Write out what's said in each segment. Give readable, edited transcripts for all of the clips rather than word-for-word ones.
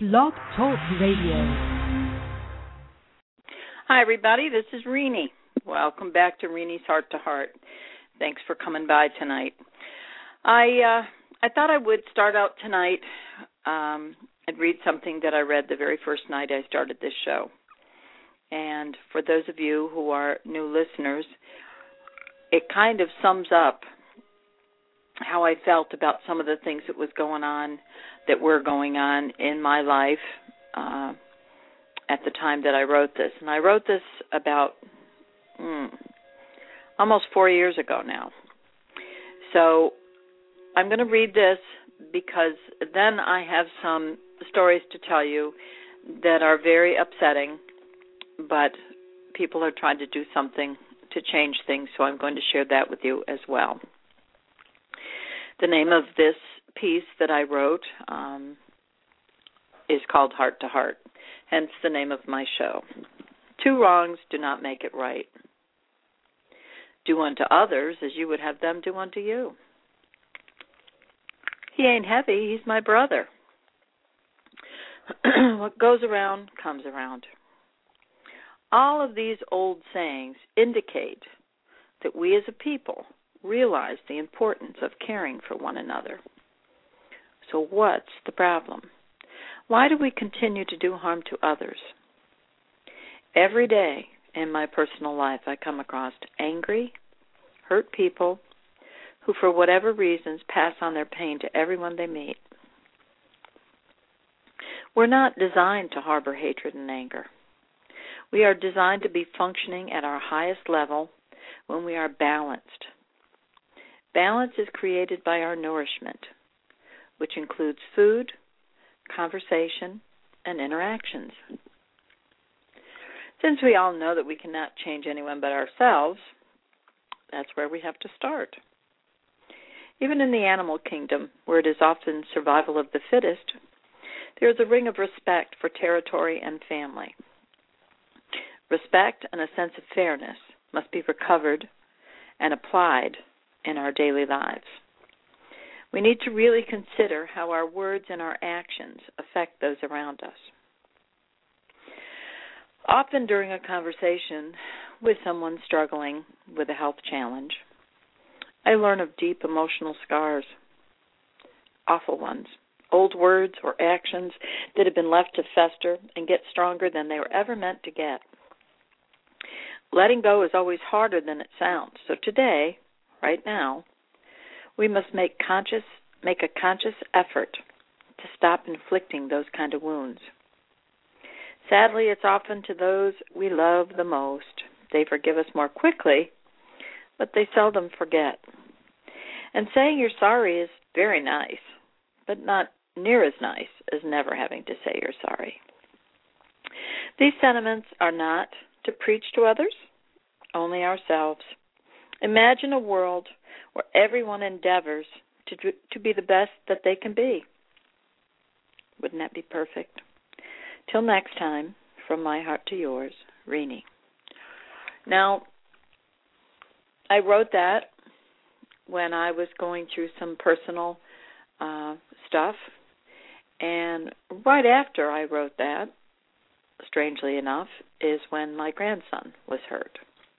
Blog Talk Radio. Hi, everybody. This is Renee. Welcome back to Renee's Heart to Heart. Thanks for coming by tonight. I thought I would start out tonight and read something that I read the very first night I started this show. And for those of you who are new listeners, it kind of sums up how I felt about some of the things that were going on in my life at the time that I wrote this. And I wrote this about almost 4 years ago now. So I'm going to read this because then I have some stories to tell you that are very upsetting, but people are trying to do something to change things, so I'm going to share that with you as well. The name of this piece that I wrote is called Heart to Heart, hence the name of my show. Two wrongs do not make it right. Do unto others as you would have them do unto you. He ain't heavy, he's my brother. What goes around comes around. All of these old sayings indicate that we as a people realize the importance of caring for one another. So what's the problem? Why do we continue to do harm to others? Every day in my personal life, I come across angry, hurt people who, for whatever reasons, pass on their pain to everyone they meet. We're not designed to harbor hatred and anger. We are designed to be functioning at our highest level when we are balanced. Balance is created by our nourishment, which includes food, conversation, and interactions. Since we all know that we cannot change anyone but ourselves, that's where we have to start. Even in the animal kingdom, where it is often survival of the fittest, there is a ring of respect for territory and family. Respect and a sense of fairness must be recovered and applied in our daily lives. We need to really consider how our words and our actions affect those around us. Often during a conversation with someone struggling with a health challenge, I learn of deep emotional scars, awful ones, old words or actions that have been left to fester and get stronger than they were ever meant to get. Letting go is always harder than it sounds. So today, right now, we must make a conscious effort to stop inflicting those kind of wounds. Sadly, it's often to those we love the most. They forgive us more quickly, but they seldom forget. And saying you're sorry is very nice, but not near as nice as never having to say you're sorry. These sentiments are not to preach to others, only ourselves. Imagine a world where everyone endeavors to be the best that they can be. Wouldn't that be perfect? Till next time, from my heart to yours, Renee. Now, I wrote that when I was going through some personal stuff, and right after I wrote that, strangely enough, is when my grandson was hurt.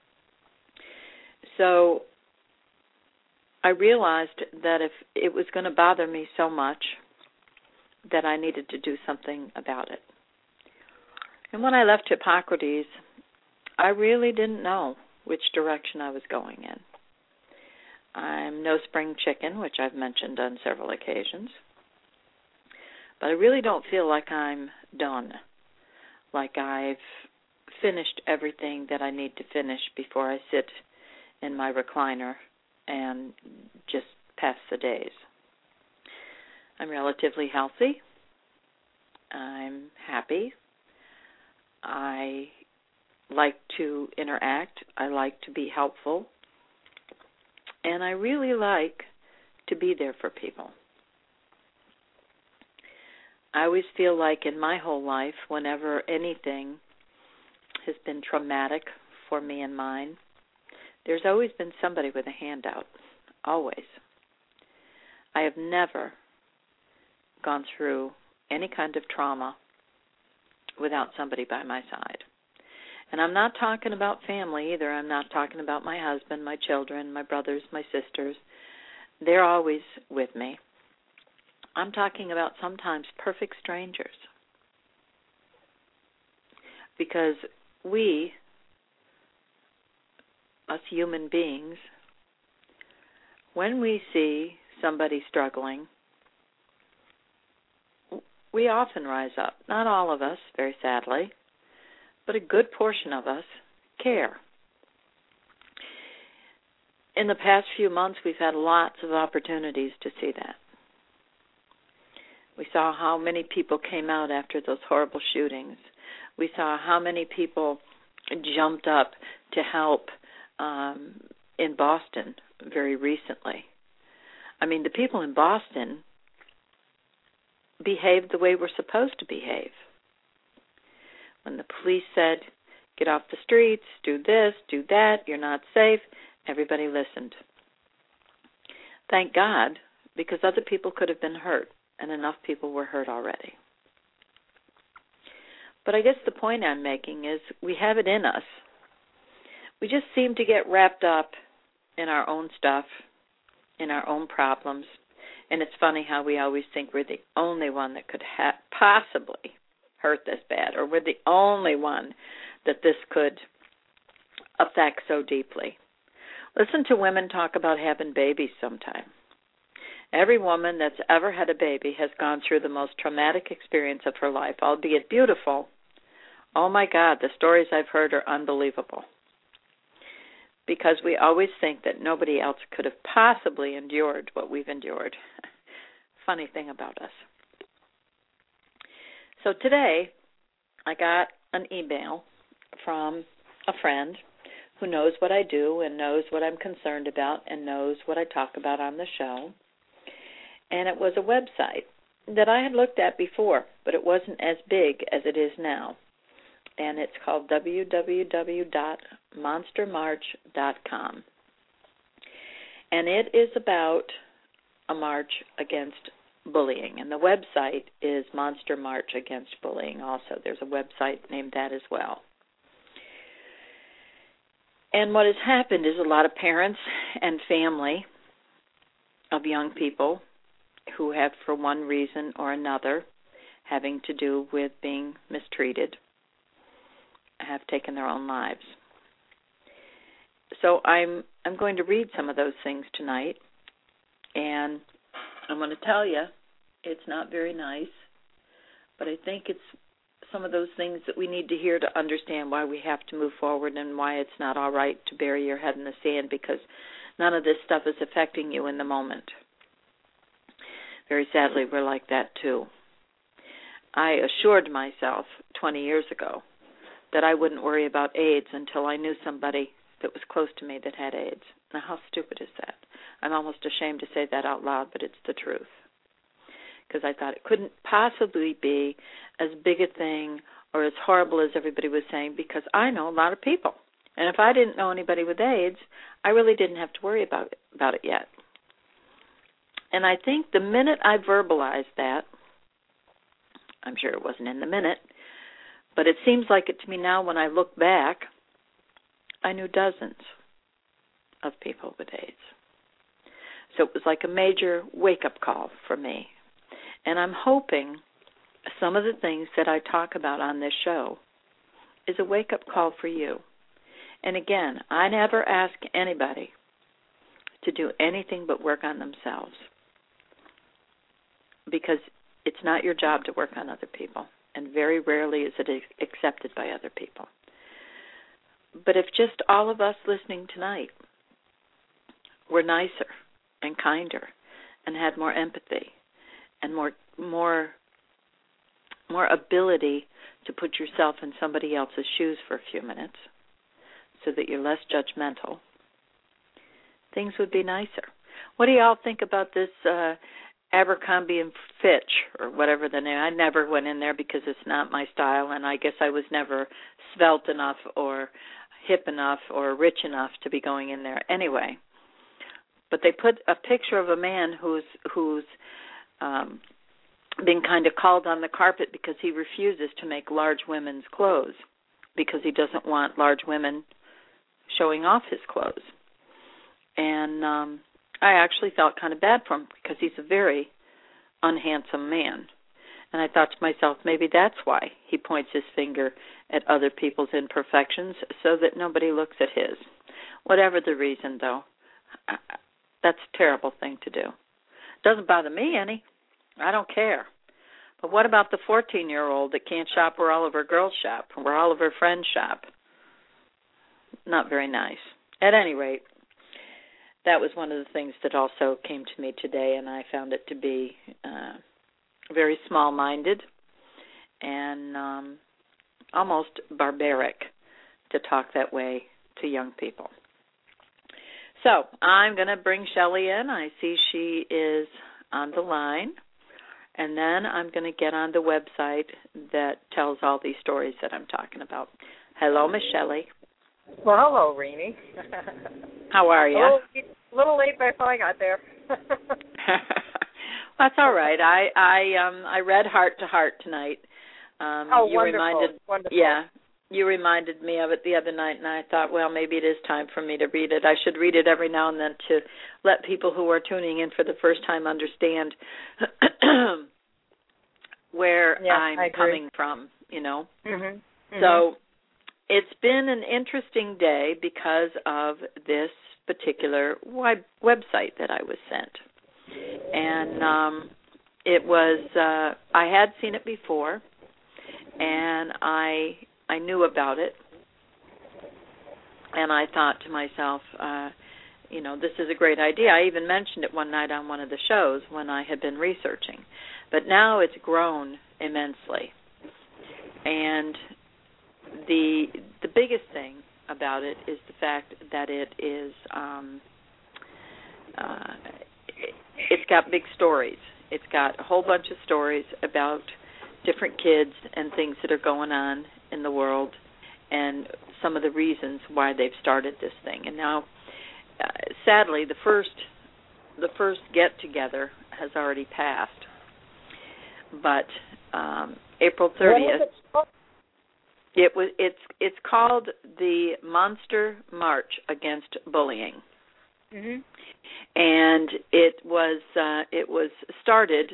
So I realized that if it was going to bother me so much, that I needed to do something about it. And when I left Hippocrates, I really didn't know which direction I was going in. I'm no spring chicken, which I've mentioned on several occasions, but I really don't feel like I'm done, like I've finished everything that I need to finish before I sit in my recliner and just pass the days. I'm relatively healthy. I'm happy. I like to interact. I like to be helpful. And I really like to be there for people. I always feel like in my whole life, whenever anything has been traumatic for me and mine, there's always been somebody with a handout, always. I have never gone through any kind of trauma without somebody by my side. And I'm not talking about family either. I'm not talking about my husband, my children, my brothers, my sisters. They're always with me. I'm talking about sometimes perfect strangers. Because we, us human beings, when we see somebody struggling, we often rise up. Not all of us, very sadly, but a good portion of us care. In the past few months, we've had lots of opportunities to see that. We saw how many people came out after those horrible shootings. We saw how many people jumped up to help in Boston very recently. I mean, the people in Boston behaved the way we're supposed to behave. When the police said, get off the streets, do this, do that, you're not safe, everybody listened. Thank God, because other people could have been hurt, and enough people were hurt already. But I guess the point I'm making is we have it in us. We just seem to get wrapped up in our own stuff, in our own problems. And it's funny how we always think we're the only one that could possibly hurt this bad, or we're the only one that this could affect so deeply. Listen to women talk about having babies sometime. Every woman that's ever had a baby has gone through the most traumatic experience of her life, albeit beautiful. Oh my God, the stories I've heard are unbelievable. Because we always think that nobody else could have possibly endured what we've endured. Funny thing about us. So today, I got an email from a friend who knows what I do and knows what I'm concerned about and knows what I talk about on the show. And it was a website that I had looked at before, but it wasn't as big as it is now. And it's called www.monstermarch.com. And it is about a march against bullying. And the website is Monster March Against Bullying also. There's a website named that as well. And what has happened is a lot of parents and family of young people who have, for one reason or another, having to do with being mistreated, have taken their own lives. So I'm going to read some of those things tonight, and I'm going to tell you it's not very nice, but I think it's some of those things that we need to hear to understand why we have to move forward and why it's not all right to bury your head in the sand, because none of this stuff is affecting you in the moment. Very sadly, we're like that too. I assured myself 20 years ago that I wouldn't worry about AIDS until I knew somebody that was close to me that had AIDS. Now, how stupid is that? I'm almost ashamed to say that out loud, but it's the truth. Because I thought it couldn't possibly be as big a thing or as horrible as everybody was saying, because I know a lot of people. And if I didn't know anybody with AIDS, I really didn't have to worry about it yet. And I think the minute I verbalized that, I'm sure it wasn't in the minute, but it seems like it to me now when I look back, I knew dozens of people with AIDS. So it was like a major wake-up call for me. And I'm hoping some of the things that I talk about on this show is a wake-up call for you. And again, I never ask anybody to do anything but work on themselves, because it's not your job to work on other people, and very rarely is it accepted by other people. But if just all of us listening tonight were nicer and kinder and had more empathy and more ability to put yourself in somebody else's shoes for a few minutes so that you're less judgmental, things would be nicer. What do y'all think about this Abercrombie and Fitch, or whatever the name? I never went in there because it's not my style, and I guess I was never svelte enough or hip enough or rich enough to be going in there anyway. But they put a picture of a man who's been kind of called on the carpet because he refuses to make large women's clothes because he doesn't want large women showing off his clothes. And I actually felt kind of bad for him because he's a very unhandsome man. And I thought to myself, maybe that's why he points his finger at other people's imperfections so that nobody looks at his. Whatever the reason, though, that's a terrible thing to do. Doesn't bother me any. I don't care. But what about the 14-year-old that can't shop where all of her girls shop, where all of her friends shop? Not very nice. At any rate, that was one of the things that also came to me today, and I found it to be very small-minded and almost barbaric to talk that way to young people. So I'm going to bring Shelley in. I see she is on the line. And then I'm going to get on the website that tells all these stories that I'm talking about. Hello, Miss Shelley. Well, hello, Renee. How are you? A little late, but I thought I got there. That's all right. I read Heart to Heart tonight. Oh, you wonderful. Yeah, you reminded me of it the other night, and I thought, well, maybe it is time for me to read it. I should read it every now and then to let people who are tuning in for the first time understand where I'm coming from, you know. Mm-hmm. Mm-hmm. So it's been an interesting day because of this particular website that I was sent. And it was, I had seen it before, and I knew about it, and I thought to myself, you know, this is a great idea. I even mentioned it one night on one of the shows when I had been researching. But now it's grown immensely. And the biggest thing about it is the fact that it is, it's got big stories. It's got a whole bunch of stories about different kids and things that are going on in the world and some of the reasons why they've started this thing. And now, sadly, the first get-together has already passed. But April 30th, it's called the Monster March Against Bullying. Mm-hmm. And it was started.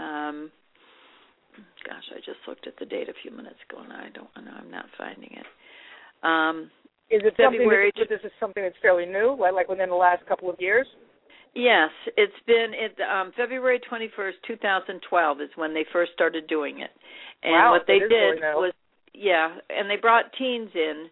Gosh, I just looked at the date a few minutes ago, and I'm not finding it. Is it February? This is something that's fairly new, like within the last couple of years? Yes, it's been February 21st, 2012 is when they first started doing it. And wow, what they did really was, and they brought teens in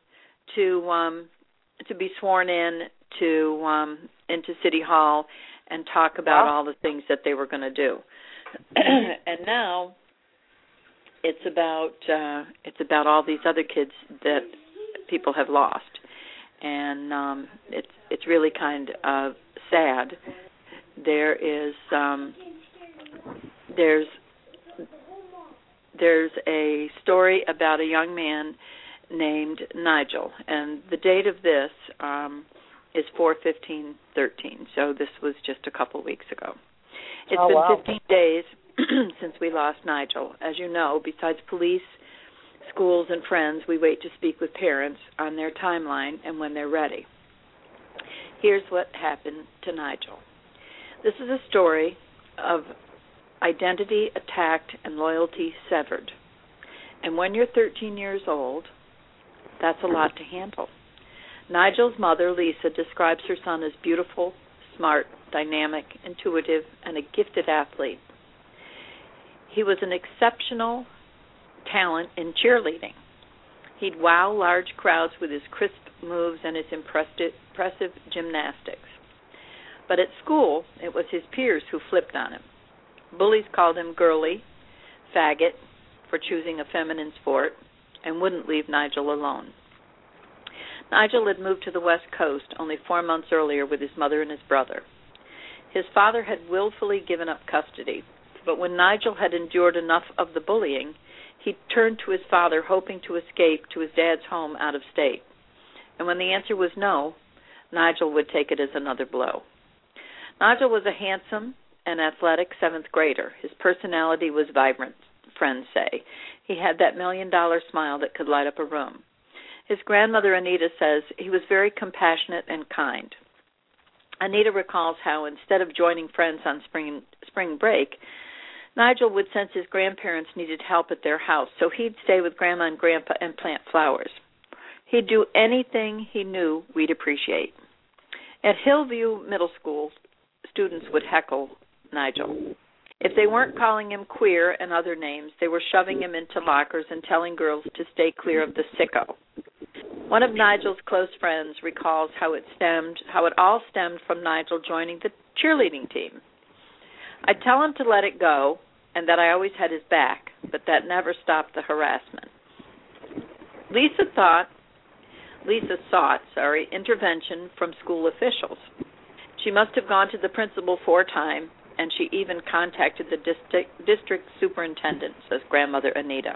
to be sworn in into City Hall and talk about all the things that they were going to do. And now it's about all these other kids that people have lost, and it's really kind of sad. There's a story about a young man named Nigel, and the date of this is 4/15/13. So this was just a couple weeks ago. It's been 15 days since we lost Nigel. As you know, besides police, schools, and friends, we wait to speak with parents on their timeline and when they're ready. Here's what happened to Nigel. This is a story of identity attacked and loyalty severed. And when you're 13 years old, that's a lot to handle. Nigel's mother, Lisa, describes her son as beautiful, smart, dynamic, intuitive, and a gifted athlete. He was an exceptional talent in cheerleading. He'd wow large crowds with his crisp moves and his impressive gymnastics. But at school, it was his peers who flipped on him. Bullies called him girly, faggot, for choosing a feminine sport, and wouldn't leave Nigel alone. Nigel had moved to the West Coast only 4 months earlier with his mother and his brother. His father had willfully given up custody, but when Nigel had endured enough of the bullying, he turned to his father hoping to escape to his dad's home out of state. And when the answer was no, Nigel would take it as another blow. Nigel was a handsome, an athletic 7th grader. His personality was vibrant, friends say. He had that $1 million smile that could light up a room. His grandmother, Anita, says he was very compassionate and kind. Anita recalls how instead of joining friends on spring break, Nigel would sense his grandparents needed help at their house, so he'd stay with Grandma and Grandpa and plant flowers. He'd do anything he knew we'd appreciate. At Hillview Middle School, students would heckle Nigel. If they weren't calling him queer and other names, they were shoving him into lockers and telling girls to stay clear of the sicko. One of Nigel's close friends recalls how it all stemmed from Nigel joining the cheerleading team. I'd tell him to let it go and that I always had his back, but that never stopped the harassment. Lisa sought intervention from school officials. She must have gone to the principal 4 times, and she even contacted the district superintendent, says grandmother Anita.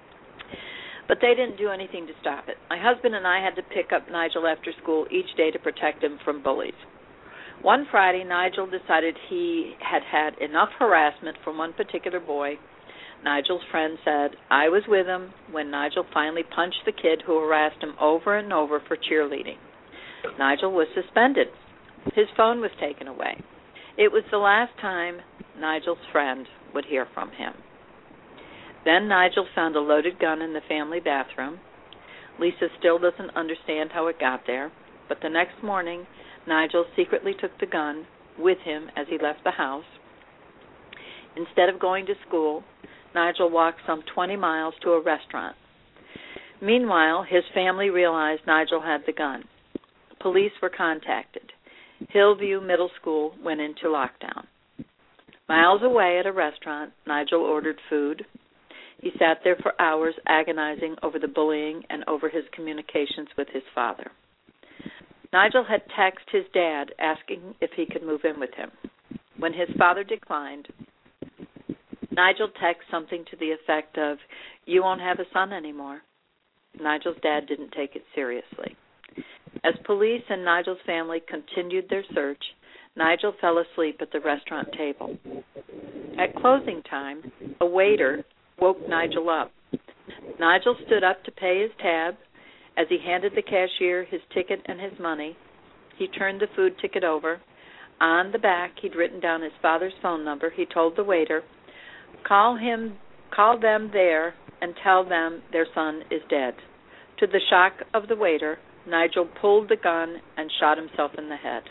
But they didn't do anything to stop it. My husband and I had to pick up Nigel after school each day to protect him from bullies. One Friday, Nigel decided he had had enough harassment from one particular boy. Nigel's friend said, I was with him when Nigel finally punched the kid who harassed him over and over for cheerleading. Nigel was suspended. His phone was taken away. It was the last time Nigel's friend would hear from him. Then Nigel found a loaded gun in the family bathroom. Lisa still doesn't understand how it got there, but the next morning, Nigel secretly took the gun with him as he left the house. Instead of going to school, Nigel walked some 20 miles to a restaurant. Meanwhile, his family realized Nigel had the gun. Police were contacted. Hillview Middle School went into lockdown. Miles away at a restaurant, Nigel ordered food. He sat there for hours agonizing over the bullying and over his communications with his father. Nigel had texted his dad asking if he could move in with him. When his father declined, Nigel texted something to the effect of, "You won't have a son anymore." Nigel's dad didn't take it seriously. As police and Nigel's family continued their search, Nigel fell asleep at the restaurant table. At closing time, a waiter woke Nigel up. Nigel stood up to pay his tab. As he handed the cashier his ticket and his money, he turned the food ticket over. On the back, he'd written down his father's phone number. He told the waiter, call them there and tell them their son is dead. To the shock of the waiter, Nigel pulled the gun and shot himself in the head.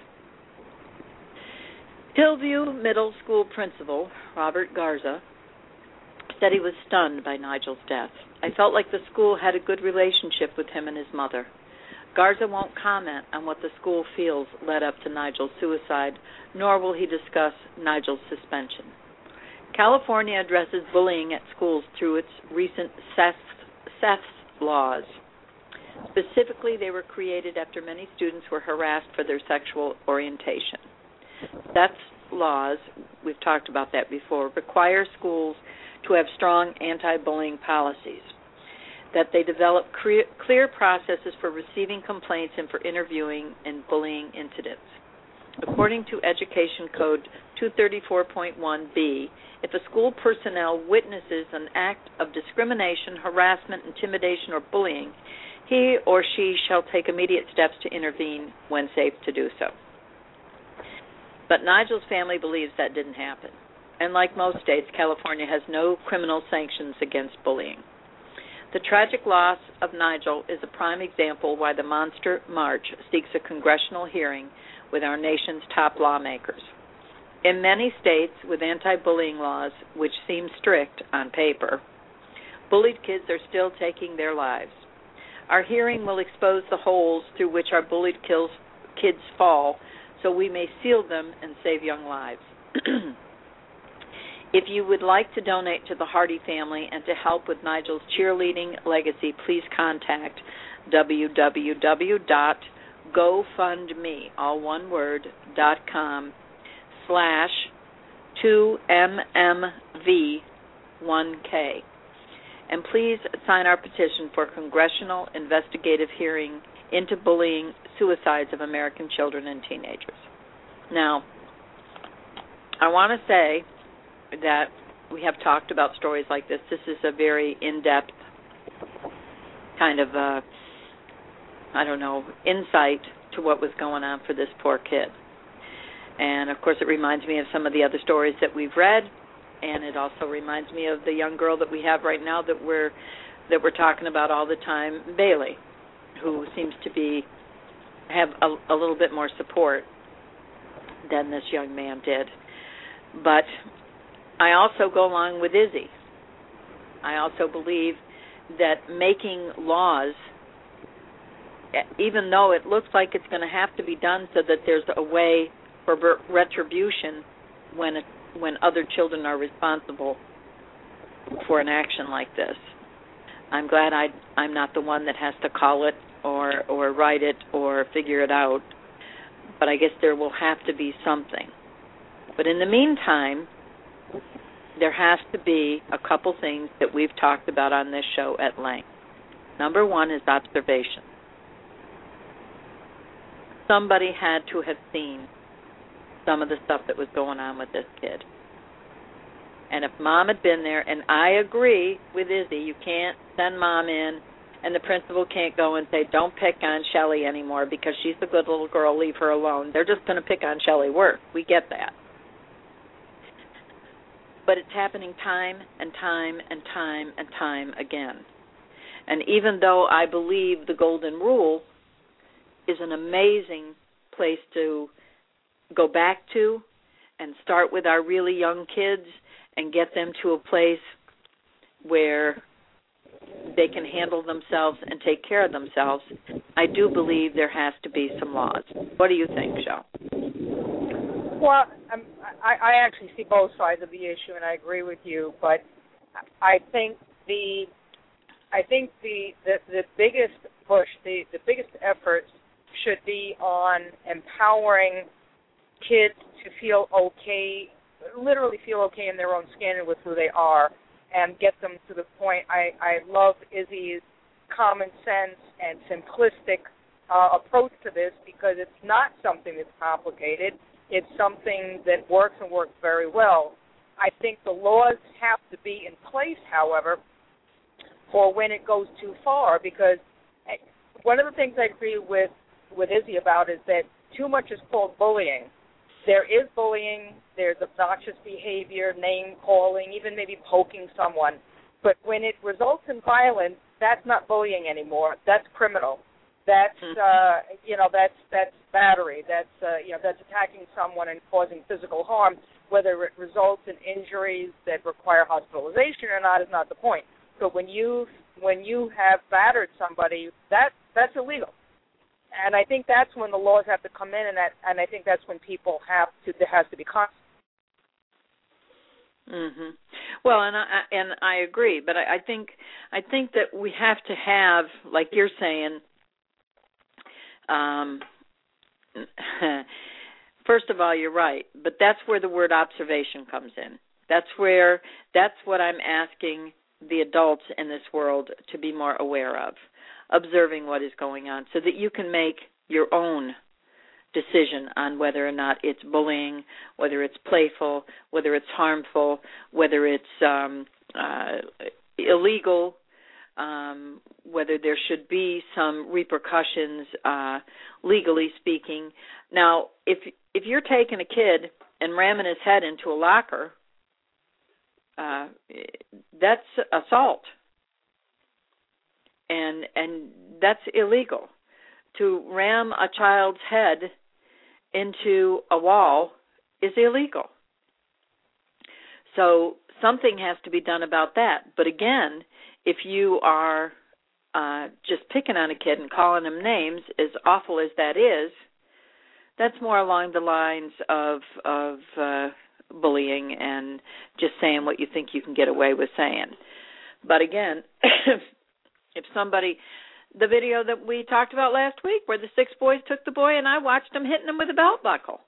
Hillview Middle School principal, Robert Garza, said he was stunned by Nigel's death. I felt like the school had a good relationship with him and his mother. Garza won't comment on what the school feels led up to Nigel's suicide, nor will he discuss Nigel's suspension. California addresses bullying at schools through its recent SEFS laws. Specifically, they were created after many students were harassed for their sexual orientation. SEFS laws, we've talked about that before, require schools to have strong anti-bullying policies, that they develop clear processes for receiving complaints and for interviewing in bullying incidents. According to Education Code 234.1b, if a school personnel witnesses an act of discrimination, harassment, intimidation, or bullying, he or she shall take immediate steps to intervene when safe to do so. But Nigel's family believes that didn't happen. And like most states, California has no criminal sanctions against bullying. The tragic loss of Nigel is a prime example why the Monster March seeks a congressional hearing with our nation's top lawmakers. In many states with anti-bullying laws, which seem strict on paper, bullied kids are still taking their lives. Our hearing will expose the holes through which our bullied kids fall, so we may seal them and save young lives. If you would like to donate to the Hardy family and to help with Nigel's cheerleading legacy, please contact www.gofundme.com/2mmv1k. And please sign our petition for congressional investigative hearing into bullying, suicides of American children and teenagers. Now, I want to say that we have talked about stories like this. This is a very in-depth kind of, insight to what was going on for this poor kid. And, of course, it reminds me of some of the other stories that we've read, and it also reminds me of the young girl that we have right now that we're talking about all the time, Bailey, who seems to have a little bit more support than this young man did. But I also go along with Izzy. I also believe that making laws, even though it looks like it's going to have to be done so that there's a way for retribution when other children are responsible for an action like this. I'm glad I'm not the one that has to call it or write it or figure it out, but I guess there will have to be something. But in the meantime, there has to be a couple things that we've talked about on this show at length. Number one is observation. Somebody had to have seen some of the stuff that was going on with this kid. And if Mom had been there, and I agree with Izzy, you can't send Mom in, and the principal can't go and say, don't pick on Shelley anymore because she's a good little girl, leave her alone. They're just going to pick on Shelley worse. We get that. But it's happening time and time and time and time again. And even though I believe the Golden Rule is an amazing place to go back to and start with our really young kids and get them to a place where they can handle themselves and take care of themselves, I do believe there has to be some laws. What do you think, Shel? Well, I actually see both sides of the issue, and I agree with you. But I think the biggest push, the biggest effort should be on empowering kids to feel okay, literally feel okay in their own skin and with who they are, and get them to the point. I love Izzy's common sense and simplistic approach to this, because it's not something that's complicated. It's something that works and works very well. I think the laws have to be in place, however, for when it goes too far, because one of the things I agree with Izzy about is that too much is called bullying. There is bullying, there's obnoxious behavior, name-calling, even maybe poking someone. But when it results in violence, that's not bullying anymore. That's criminal. That's that's battery. That's attacking someone and causing physical harm. Whether it results in injuries that require hospitalization or not is not the point. So when you have battered somebody, that's illegal. And I think that's when the laws have to come in, and I think that's when there has to be consequences. Mhm. Well, and I agree, but I think that we have to have, like you're saying, first of all, you're right, but that's where the word observation comes in. That's what I'm asking the adults in this world to be more aware of, observing what is going on, so that you can make your own decision on whether or not it's bullying, whether it's playful, whether it's harmful, whether it's illegal, whether there should be some repercussions, legally speaking. Now, if you're taking a kid and ramming his head into a locker, that's assault, and that's illegal. To ram a child's head into a wall is illegal. So something has to be done about that. But again, if you are just picking on a kid and calling him names, as awful as that is, that's more along the lines of bullying and just saying what you think you can get away with saying. But again, if somebody, the video that we talked about last week where the 6 boys took the boy and I watched them hitting him with a belt buckle,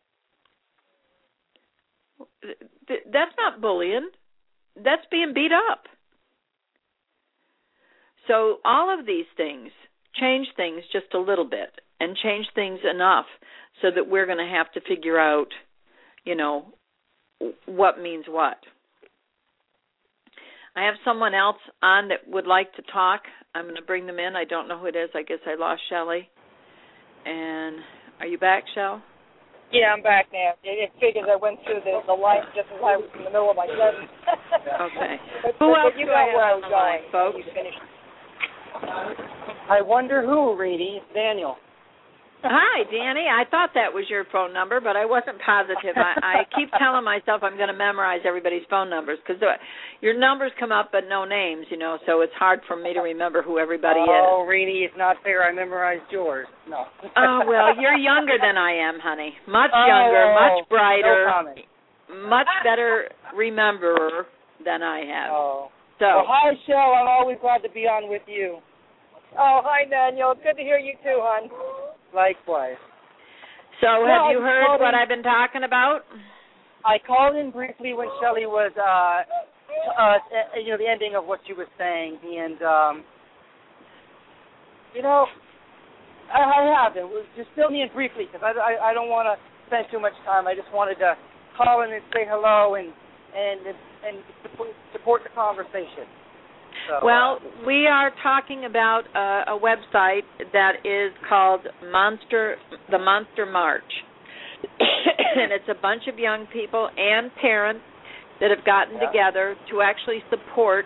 that's not bullying. That's being beat up. So all of these things change things just a little bit and change things enough so that we're going to have to figure out, what means what. I have someone else on that would like to talk. I'm going to bring them in. I don't know who it is. I guess I lost Shelley. And are you back, Shell? Yeah, I'm back now. It figures I went through the line just as I was in the middle of my sentence. Okay. Who else you do got I where I have was on the line, going, folks? You finished. I wonder who, Reedy. It's Daniel. Hi, Danny. I thought that was your phone number, but I wasn't positive. I keep telling myself I'm going to memorize everybody's phone numbers because your numbers come up but no names, so it's hard for me to remember who everybody is. Oh, Reedy, it's not fair. I memorized yours. No. Oh, well, you're younger than I am, honey. Much younger, much brighter, no comment. much better rememberer than I have. Oh. So, well, hi, Shell. I'm always glad to be on with you. Oh, hi, Daniel. Good to hear you too, hon. Likewise. So have you heard what I've been talking about? I called in briefly when Shelley was, the ending of what she was saying, and I haven't. Just fill me in briefly because I don't want to spend too much time. I just wanted to call in and say hello and support the conversation. So, well, we are talking about a website that is called the Monster March. And it's a bunch of young people and parents that have gotten together to actually support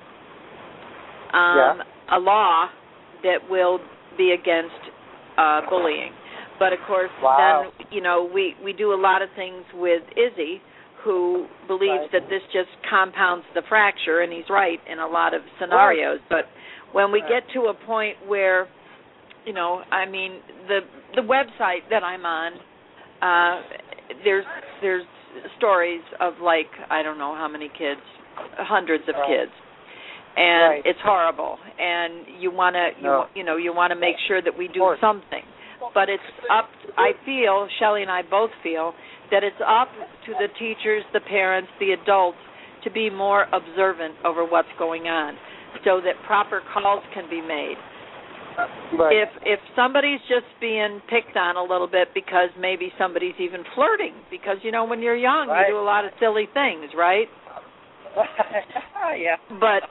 a law that will be against bullying. But, of course, then, we do a lot of things with Izzy, who believes that this just compounds the fracture, and he's right in a lot of scenarios. But when we get to a point where, the website that I'm on, there's stories of I don't know how many kids, hundreds of kids, and it's horrible. And you want to, you want to make sure that we do something. But it's up. I feel, Shelley and I both feel, that it's up to the teachers, the parents, the adults to be more observant over what's going on so that proper calls can be made. Right. If somebody's just being picked on a little bit because maybe somebody's even flirting, because, when you're young, you do a lot of silly things, right? Yeah. But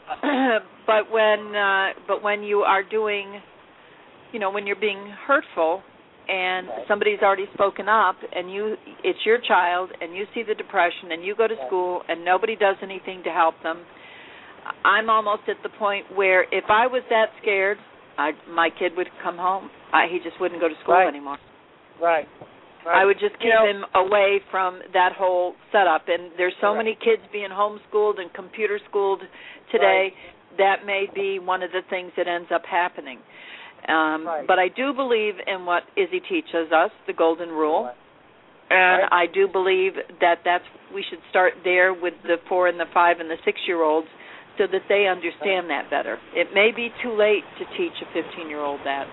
when you are doing, when you're being hurtful, and somebody's already spoken up, and it's your child, and you see the depression, and you go to school, and nobody does anything to help them, I'm almost at the point where if I was that scared, my kid would come home. He just wouldn't go to school anymore. Right. I would just keep him away from that whole setup. And there's so many kids being homeschooled and computer schooled today, that may be one of the things that ends up happening. But I do believe in what Izzy teaches us, the golden rule, and I do believe that we should start there with the 4 and the 5 and the 6-year-olds so that they understand that better. It may be too late to teach a 15-year-old that.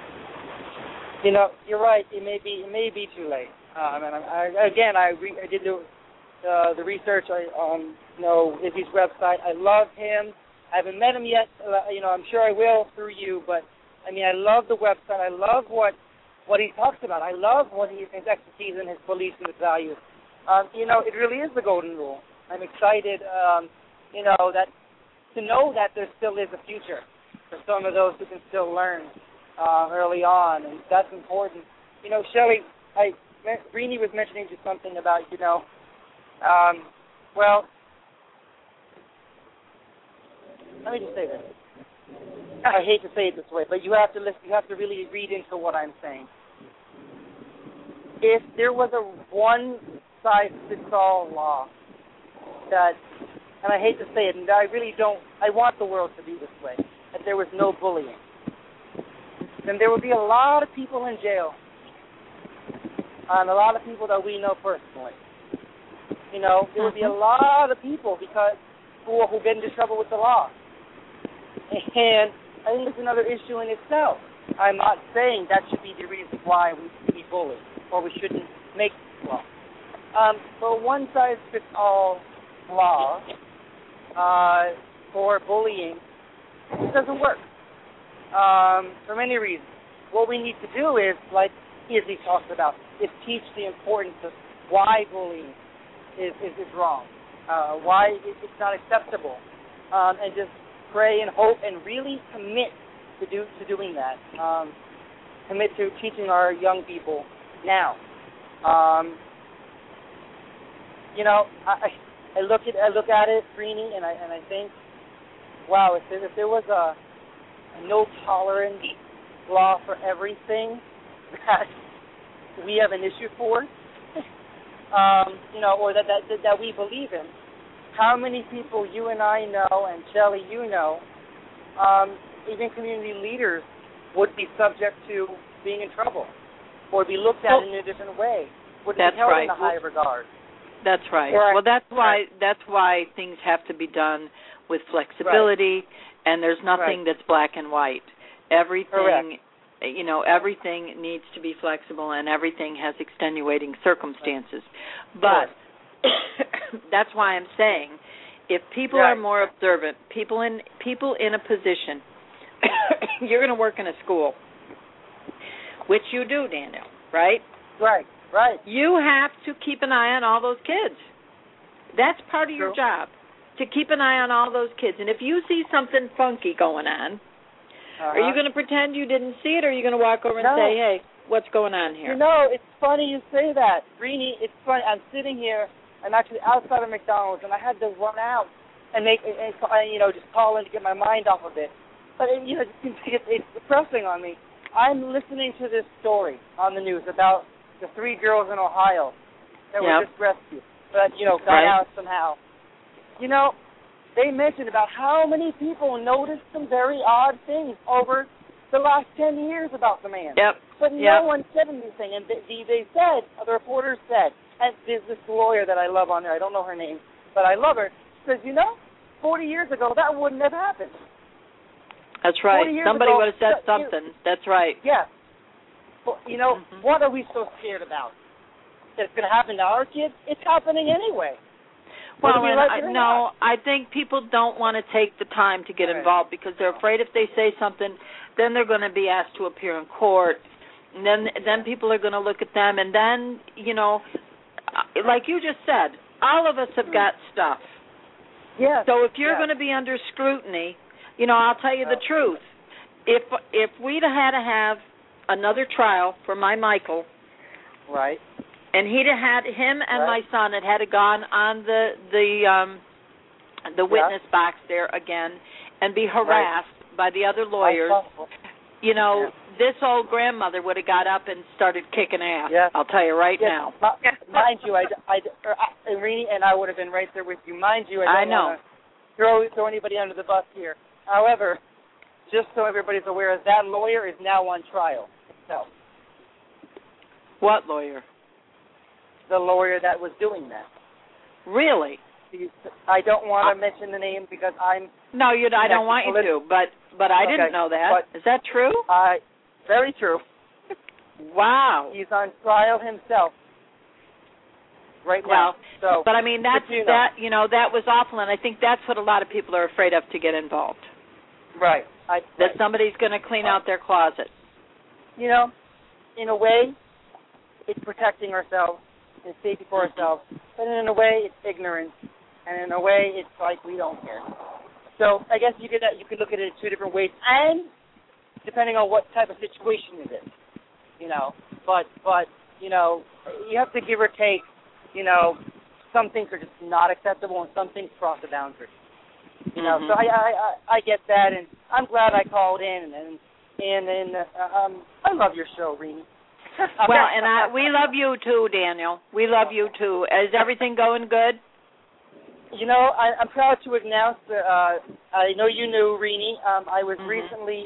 You're right. It may be too late. I did the research on Izzy's website. I love him. I haven't met him yet. I'm sure I will through you, but I love the website. I love what he talks about. I love his expertise and his beliefs and his values. It really is the golden rule. I'm excited, that to know that there still is a future for some of those who can still learn early on, and that's important. Shelley, Rini was mentioning just something about, let me just say this. I hate to say it this way, but you have to listen. You have to really read into what I'm saying. If there was a one-size-fits-all law that, and I hate to say it, and I really don't, I want the world to be this way, that there was no bullying, then there would be a lot of people in jail, and a lot of people that we know personally. There would be a lot of people who get into trouble with the law. And I think it's another issue in itself. I'm not saying that should be the reason why we should be bullied or we shouldn't make this law. But one-size-fits-all law for bullying, it doesn't work for many reasons. What we need to do is, like Izzy talks about, is teach the importance of why bullying is wrong, why it's not acceptable, and just pray and hope and really commit to doing that. Commit to teaching our young people now. You know, I look at it, Rini, and I think, wow, if there was a no tolerance law for everything that we have an issue for, you know, or that we believe in, how many people you and I know, and Shelley, you know, even community leaders would be subject to being in trouble or be looked at in a different way, would be held in a high regard. That's right. Correct. Well, that's why things have to be done with flexibility, and there's nothing that's black and white. Everything, you know, everything needs to be flexible, and everything has extenuating circumstances. But that's why I'm saying, if people are more observant, people in a position, you're going to work in a school, which you do, Daniel, right? Right. You have to keep an eye on all those kids. That's part of your job, to keep an eye on all those kids. And if you see something funky going on, are you going to pretend you didn't see it, or are you going to walk over and say, hey, what's going on here? You know, it's funny you say that. Rini, it's funny. I'm sitting here. I'm actually outside of McDonald's, and I had to run out and you know, just call in to get my mind off of it. But, you know, it's depressing on me. I'm listening to this story on the news about the 3 girls in Ohio that were just rescued, but, you know, got out somehow. You know, they mentioned about how many people noticed some very odd things over the last 10 years about the man. But no one said anything. And they said, the reporters said, and there's this lawyer that I love on there, I don't know her name, but I love her, says, you know, 40 years ago, that wouldn't have happened. That's right. Somebody would have said something. That's right. Yeah. Well, you know, what are we so scared about? That it's going to happen to our kids? It's happening anyway. Well, I think people don't want to take the time to get involved because they're afraid if they say something, then they're going to be asked to appear in court, and then people are going to look at them, and then, you know, like you just said, all of us have got stuff. Yeah. So if you're going to be under scrutiny, you know, I'll tell you the truth. If we'd had to have another trial for my Michael, and he'd have had him and my son had gone on the witness box there again and be harassed by the other lawyers, you know, this old grandmother would have got up and started kicking ass. I'll tell you right now. Mind you, Rini and I would have been right there with you. Mind you, I don't want to throw anybody under the bus here. However, just so everybody's aware, that lawyer is now on trial. So. What lawyer? The lawyer that was doing that. Really? I don't want to mention the name because I'm... No, I don't want you to, but I didn't know that. Is that true? Very true. Wow. He's on trial himself right now. So, but I mean, that was awful, and I think that's what a lot of people are afraid of, to get involved. Right. That somebody's going to clean out their closet. You know, in a way, it's protecting ourselves and safety for ourselves, but in a way, it's ignorance, and in a way, it's like we don't care. So I guess you could look at it 2 different ways, and depending on what type of situation it is, you know. But you know, you have to give or take. You know, some things are just not acceptable, and some things cross the boundary. You know, so I get that, and I'm glad I called in, and I love your show, Rini. Well, and we love you too, Daniel. We love you too. Is everything going good? You know, I'm proud to announce that I know you knew, Rini. I was recently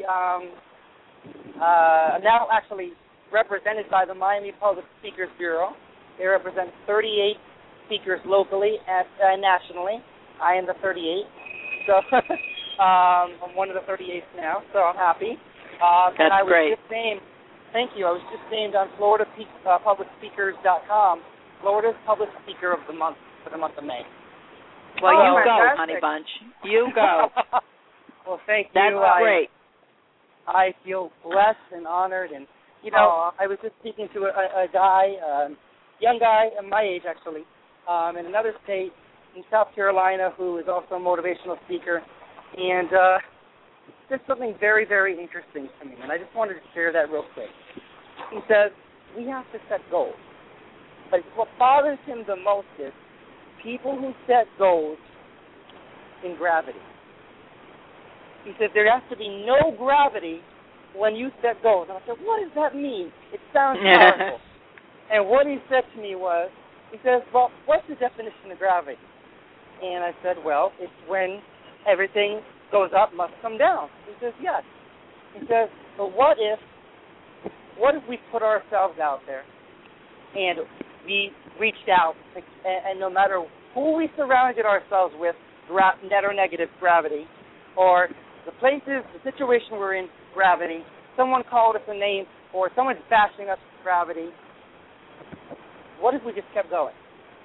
now actually represented by the Miami Public Speakers Bureau. They represent 38 speakers locally and nationally. I am the 38. So I'm one of the 38 now, so I'm happy. That's great. Thank you. I was just named on FloridaPublicSpeakers.com Florida's Public Speaker of the Month for the month of May. Well, you go, honey bunch. You go. Well, thank you. That's great. I feel blessed and honored. And, you know, I was just speaking to a guy, young guy, my age actually, in another state in South Carolina who is also a motivational speaker. And there's something very, very interesting to me, and I just wanted to share that real quick. He says, we have to set goals. But what bothers him the most is people who set goals in gravity. He says there has to be no gravity when you set goals. And I said, what does that mean? It sounds powerful. And what he said to me was, he says, well, what's the definition of gravity? And I said, well, it's when everything goes up, must come down. He says, yes. He says, but what if we put ourselves out there and we reached out, and no matter who we surrounded ourselves with, net or negative gravity, or the places, the situation we're in, gravity, someone called us a name, or someone's bashing us with gravity, what if we just kept going?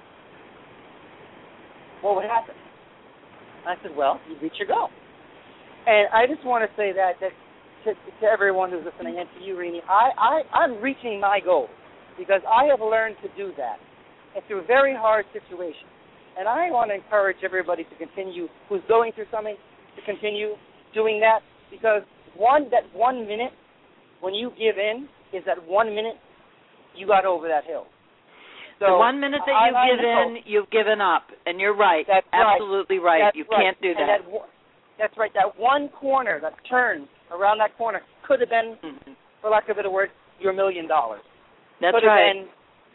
What would happen? I said, well, you'd reach your goal. And I just want to say that to everyone who's listening, and to you, Rini, I'm reaching my goals because I have learned to do that, and through very hard situations. And I want to encourage everybody to continue, who's going through something, to continue doing that, because that 1 minute when you give in is that 1 minute you got over that hill. So the 1 minute that you give in, you've given up, and you're right. That's absolutely right. That's you right. Can't do that. That's right. That one corner, that turn around that corner, could have been, for lack of a better word, your $1 million. That's could right. have been,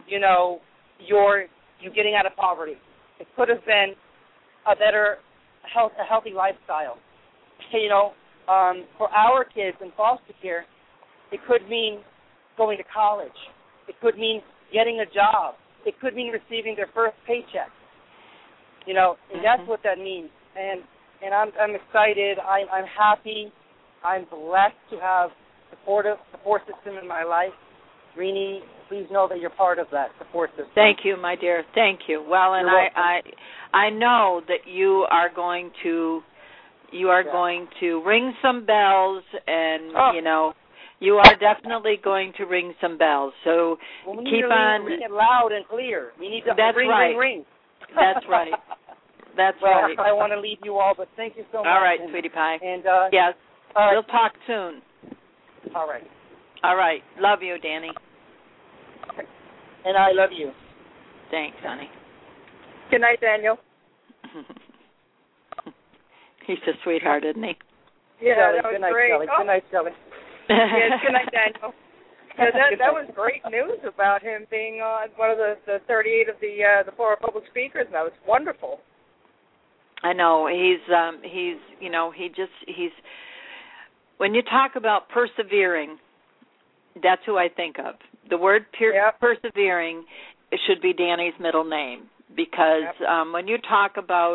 you getting out of poverty. It could have been a healthy lifestyle. For our kids in foster care, it could mean going to college. It could mean getting a job. It could mean receiving their first paycheck. And that's what that means. And I'm excited. I'm happy. I'm blessed to have support system in my life. Rini, please know that you're part of that support system. Thank you, my dear. Thank you. Well, and I know that you are going to ring some bells, and you are definitely going to ring some bells. So keep on. Ring it loud and clear. We need to ring. That's right. That's right. I want to leave you all, but thank you so much. All right, sweetie pie. And yes, right. We'll talk soon. All right. All right. Love you, Danny. And I love you. Thanks, honey. Good night, Daniel. He's a sweetheart, isn't he? Yeah, Shelley, that was good night, great. Shelley. Good night, Shelley. Yes, good night, Daniel. That was great news about him being one of the 38 of the Florida Public Speakers. That was wonderful. I know he's when you talk about persevering, that's who I think of. The word persevering should be Danny's middle name, because when you talk about,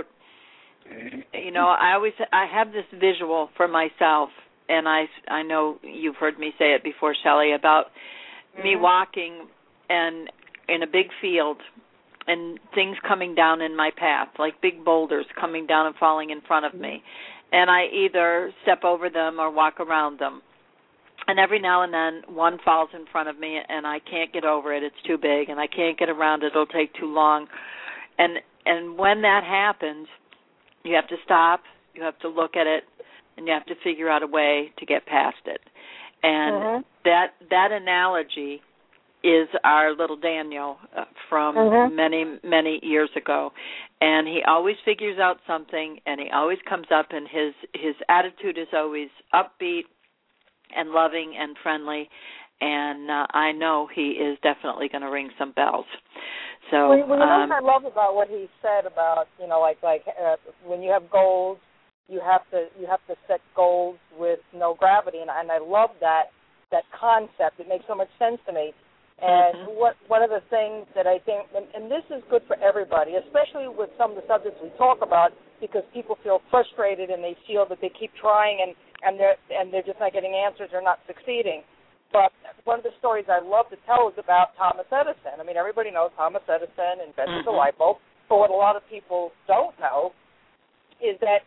I have this visual for myself, and I know you've heard me say it before, Shelley, about me walking and in a big field and things coming down in my path, like big boulders coming down and falling in front of me. And I either step over them or walk around them. And every now and then one falls in front of me and I can't get over it. It's too big, and I can't get around it. It'll take too long. And when that happens, you have to stop, you have to look at it, and you have to figure out a way to get past it. And that analogy is our little Daniel from many, many years ago. And he always figures out something, and he always comes up, and his attitude is always upbeat and loving and friendly. And I know he is definitely going to ring some bells. So, what I love about what he said about, when you have goals, you have to set goals with no gravity, and I love that concept. It makes so much sense to me. And one of the things that I think, and this is good for everybody, especially with some of the subjects we talk about, because people feel frustrated and they feel that they keep trying and they're just not getting answers or not succeeding. But one of the stories I love to tell is about Thomas Edison. I mean, everybody knows Thomas Edison invented the light bulb, but what a lot of people don't know is that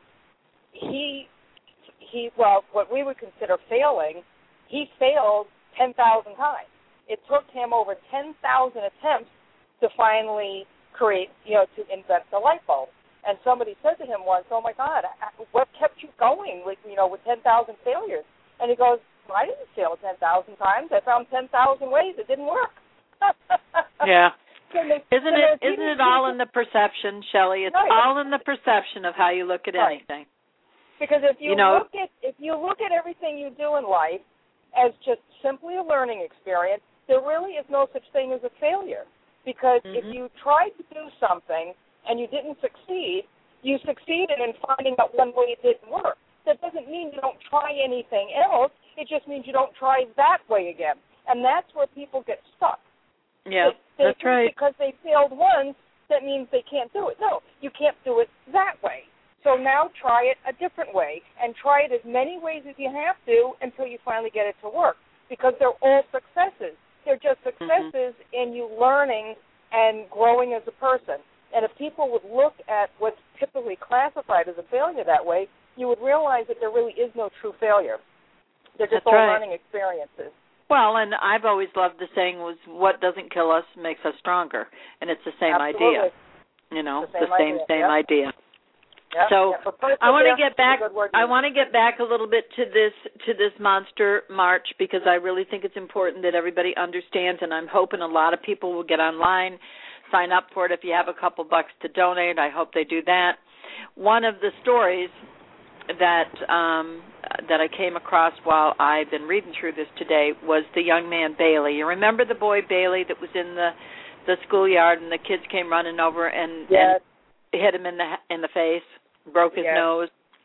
what we would consider failing, he failed 10,000 times. It took him over 10,000 attempts to finally create, to invent the light bulb. And somebody said to him once, "Oh my God, what kept you going with 10,000 failures?" And he goes, "Well, I didn't fail 10,000 times. I found 10,000 ways it didn't work." Yeah. Isn't it all in the perception, Shelley? It's right. all in the perception of how you look at anything. Because if you look at everything you do in life as just simply a learning experience, there really is no such thing as a failure. Because if you tried to do something and you didn't succeed, you succeeded in finding out one way it didn't work. That doesn't mean you don't try anything else. It just means you don't try that way again. And that's where people get stuck. Yeah, that's right. Because they failed once, that means they can't do it. No, you can't do it that way. So now try it a different way, and try it as many ways as you have to until you finally get it to work. Because they're all successes. They're just successes in you learning and growing as a person. And if people would look at what's typically classified as a failure that way, you would realize that there really is no true failure. They're just all learning experiences. Well, and I've always loved the saying was, what doesn't kill us makes us stronger. And it's the same idea. The same idea. Yep. So I want to get back. I want to get back a little bit to this Monster March, because I really think it's important that everybody understands, and I'm hoping a lot of people will get online, sign up for it. If you have a couple bucks to donate, I hope they do that. One of the stories that I came across while I've been reading through this today was the young man Bailey. You remember the boy Bailey that was in the schoolyard, and the kids came running over and hit him in the face, broke his nose.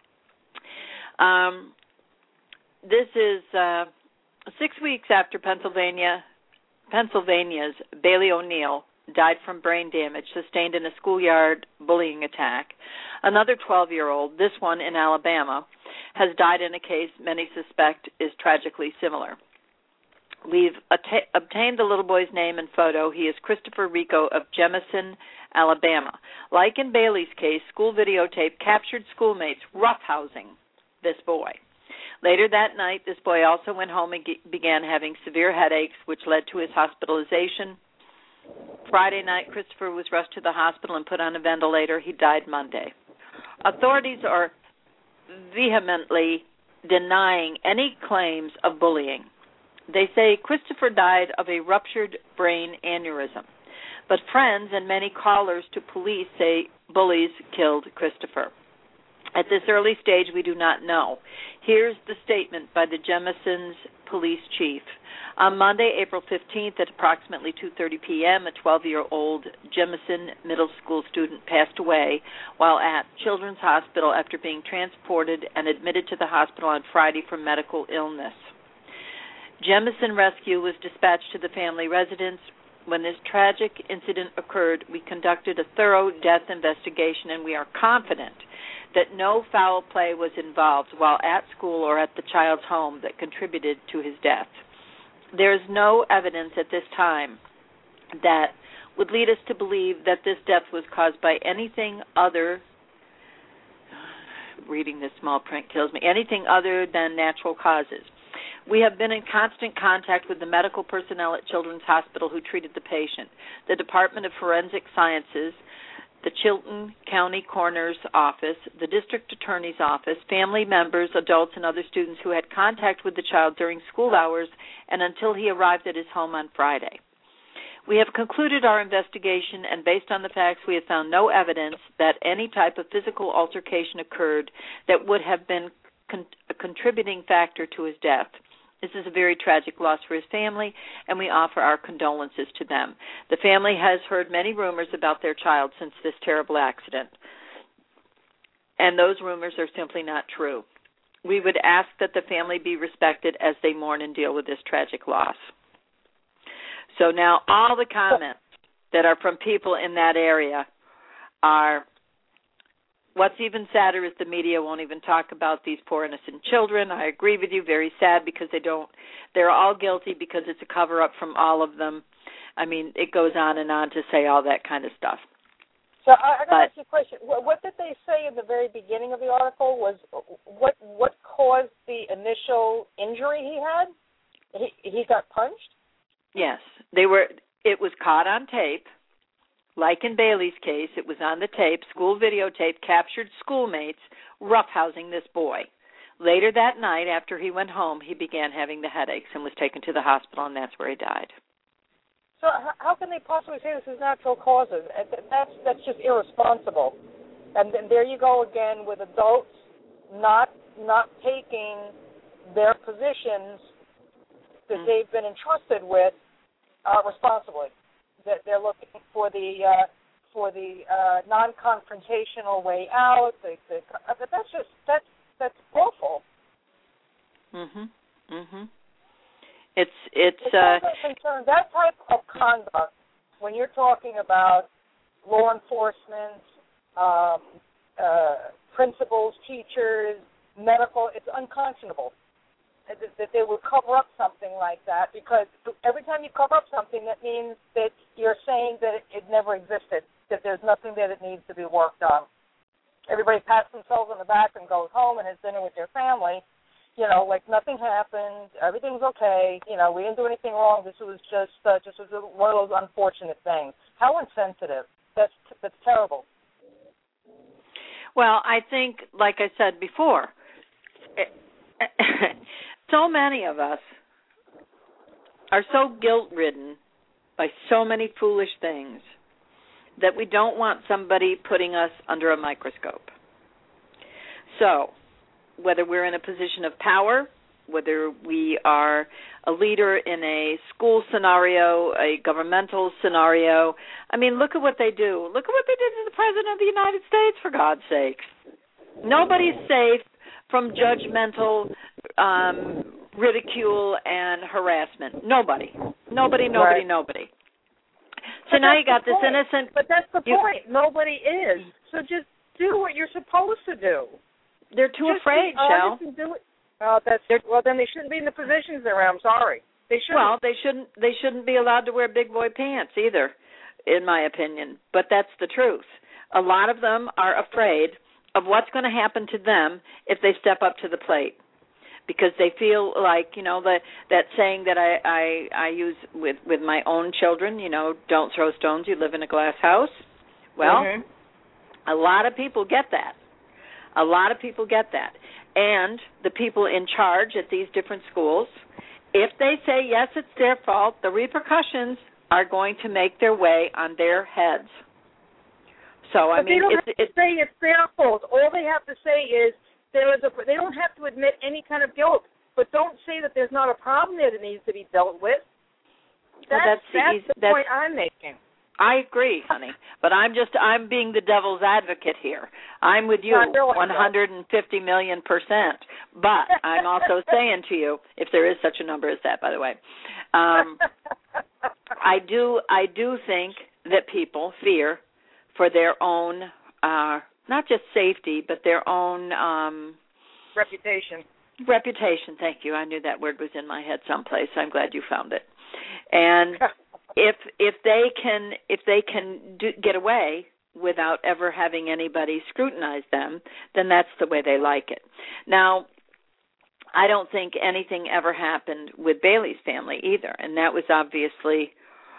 This is 6 weeks after Pennsylvania's Bailey O'Neill died from brain damage sustained in a schoolyard bullying attack. Another 12-year-old, this one in Alabama, has died in a case many suspect is tragically similar. We've obtained the little boy's name and photo. He is Christopher Rico of Jemison, Alabama. Like in Bailey's case, school videotape captured schoolmates roughhousing this boy. Later that night, this boy also went home and began having severe headaches, which led to his hospitalization. Friday night, Christopher was rushed to the hospital and put on a ventilator. He died Monday. Authorities are vehemently denying any claims of bullying. They say Christopher died of a ruptured brain aneurysm, but friends and many callers to police say bullies killed Christopher. At this early stage, we do not know. Here's the statement by the Jemison's police chief. On Monday, April 15th, at approximately 2:30 p.m., a 12-year-old Jemison Middle School student passed away while at Children's Hospital after being transported and admitted to the hospital on Friday for medical illness. Jemison Rescue was dispatched to the family residence. When this tragic incident occurred, we conducted a thorough death investigation, and we are confident that no foul play was involved while at school or at the child's home that contributed to his death. There is no evidence at this time that would lead us to believe that this death was caused by anything other, reading this small print kills me, anything other than natural causes. We have been in constant contact with the medical personnel at Children's Hospital who treated the patient, the Department of Forensic Sciences, the Chilton County Coroner's Office, the District Attorney's Office, family members, adults, and other students who had contact with the child during school hours and until he arrived at his home on Friday. We have concluded our investigation, and based on the facts, we have found no evidence that any type of physical altercation occurred that would have been a contributing factor to his death. This is a very tragic loss for his family, and we offer our condolences to them. The family has heard many rumors about their child since this terrible accident, and those rumors are simply not true. We would ask that the family be respected as they mourn and deal with this tragic loss. So now all the comments that are from people in that area are, what's even sadder is the media won't even talk about these poor innocent children. I agree with you, very sad because they're all guilty because it's a cover-up from all of them. I mean, it goes on and on to say all that kind of stuff. So I got to ask you a question. What did they say in the very beginning of the article was what caused the initial injury he had? He got punched? Yes. It was caught on tape Like in Bailey's case, it was on the tape, school videotape captured schoolmates roughhousing this boy. Later that night, after he went home, he began having the headaches and was taken to the hospital, and that's where he died. So how can they possibly say this is natural causes? That's just irresponsible. And then there you go again with adults not taking their positions that they've been entrusted with responsibly. That they're looking for the non-confrontational way out. That's awful. It's that type of conduct when you're talking about law enforcement, principals, teachers, medical. It's unconscionable that they would cover up something like that, because every time you cover up something, that means that you're saying that it never existed, that there's nothing there that needs to be worked on. Everybody pats themselves on the back and goes home and has dinner with their family, like nothing happened, everything's okay, we didn't do anything wrong, this was just one of those unfortunate things. How insensitive. That's terrible. Well, I think, like I said before, so many of us are so guilt-ridden by so many foolish things that we don't want somebody putting us under a microscope. So, whether we're in a position of power, whether we are a leader in a school scenario, a governmental scenario, look at what they do. Look at what they did to the President of the United States, for God's sakes. Nobody's safe from judgmental ridicule and harassment. Nobody. Right. So now you got this innocent... But that's the point. Nobody is. So just do what you're supposed to do. They're too afraid, Shell. Well, then they shouldn't be in the positions they're in. I'm sorry. They shouldn't. Well, they shouldn't be allowed to wear big boy pants either, in my opinion. But that's the truth. A lot of them are afraid of what's going to happen to them if they step up to the plate, because they feel like, that saying that I use with my own children, don't throw stones, you live in a glass house. Well, a lot of people get that. And the people in charge at these different schools, if they say, yes, it's their fault, the repercussions are going to make their way on their heads. So, but they don't have to say it's their fault. All they have to say is they don't have to admit any kind of guilt, but don't say that there's not a problem there that needs to be dealt with. That's the point I'm making. I agree, honey, but I'm being the devil's advocate here. I'm with you 150 million%. But I'm also saying to you, if there is such a number as that, by the way, I do think that people fear for their own, not just safety, but their own reputation. Reputation. Thank you. I knew that word was in my head someplace. I'm glad you found it. And if they can get away without ever having anybody scrutinize them, then that's the way they like it. Now, I don't think anything ever happened with Bailey's family either, and that was obviously.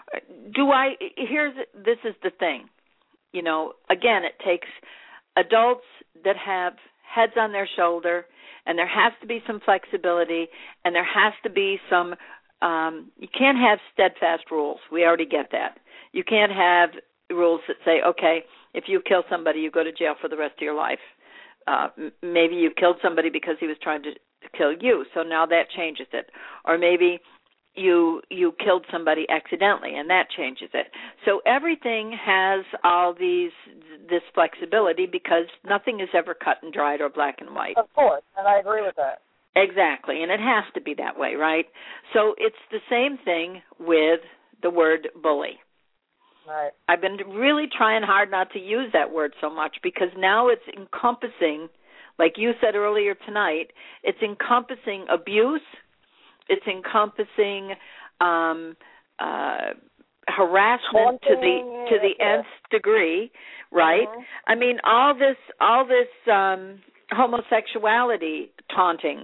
This is the thing. Again, it takes adults that have heads on their shoulder, and there has to be some flexibility, and there has to be some. You can't have steadfast rules. We already get that. You can't have rules that say, okay, if you kill somebody, you go to jail for the rest of your life. Maybe you killed somebody because he was trying to kill you, so now that changes it. Or maybe you killed somebody accidentally, and that changes it. So everything has all this flexibility, because nothing is ever cut and dried or black and white. Of course, and I agree with that. Exactly, and it has to be that way, right? So it's the same thing with the word bully. Right. I've been really trying hard not to use that word so much, because now it's encompassing, like you said earlier tonight, it's encompassing abuse, it's encompassing harassment to the nth degree, right? Mm-hmm. All this homosexuality taunting.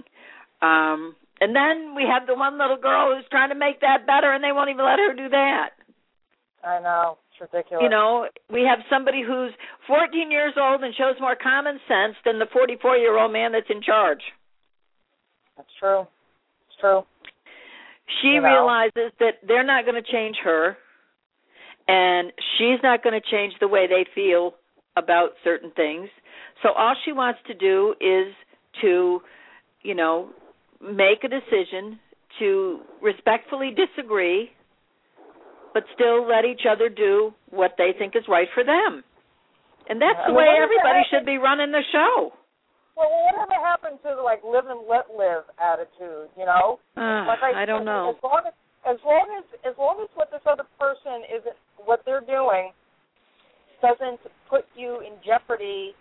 And then we have the one little girl who's trying to make that better, and they won't even let her do that. I know. It's ridiculous. You know, we have somebody who's 14 years old and shows more common sense than the 44-year-old man that's in charge. That's true. It's true. She realizes that they're not going to change her, and she's not going to change the way they feel about certain things. So all she wants to do is to, you know, make a decision to respectfully disagree, but still let each other do what they think is right for them. And that's the way everybody should be running the show. Well, whatever happened to the, like, live and let live attitude, you know? I don't know. As long as what this other person isn't, what they're doing doesn't put you in jeopardy,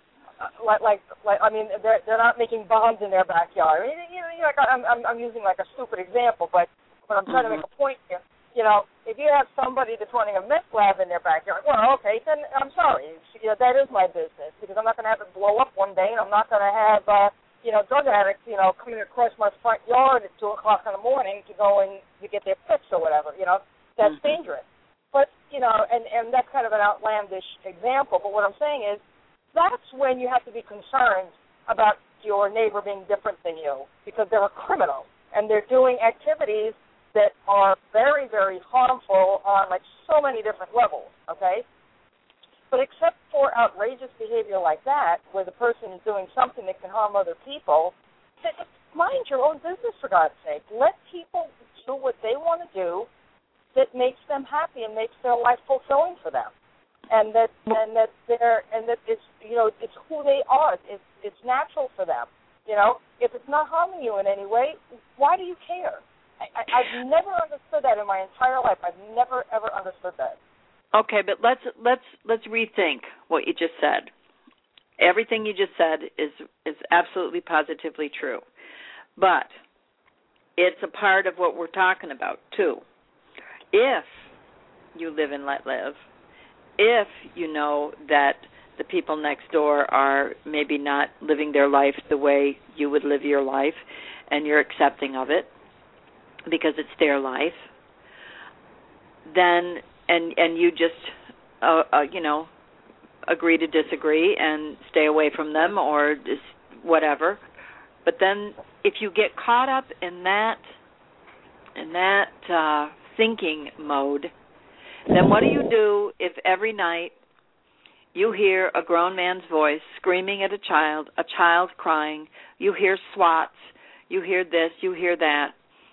I mean, they're not making bombs in their backyard. I mean, you know, like I'm using like a stupid example, but I'm trying to make a point here. You know, if you have somebody that's running a meth lab in their backyard, well, okay, then I'm sorry. You know, that is my business, because I'm not going to have it blow up one day, and I'm not going to have, you know, drug addicts, you know, coming across my front yard at 2 o'clock in the morning to go and to get their fix or whatever. You know, that's dangerous. But, you know, and that's kind of an outlandish example, but what I'm saying is that's when you have to be concerned about your neighbor being different than you, because they're a criminal, and they're doing activities that are very, very harmful on, like, so many different levels, okay? But except for outrageous behavior like that, where the person is doing something that can harm other people, mind your own business, for God's sake. Let people do what they want to do that makes them happy and makes their life fulfilling for them. And that it's, you know, it's who they are. It's natural for them. You know, if it's not harming you in any way, why do you care? I've never understood that in my entire life. I've never ever understood that. Okay, but let's rethink what you just said. Everything you just said is absolutely positively true, but it's a part of what we're talking about too. If you live and let live, if you know that the people next door are maybe not living their life the way you would live your life, and you're accepting of it because it's their life, then and you just you know, agree to disagree and stay away from them or just whatever. But then if you get caught up in that thinking mode, then what do you do if every night you hear a grown man's voice screaming at a child crying, you hear swats, you hear this, you hear that?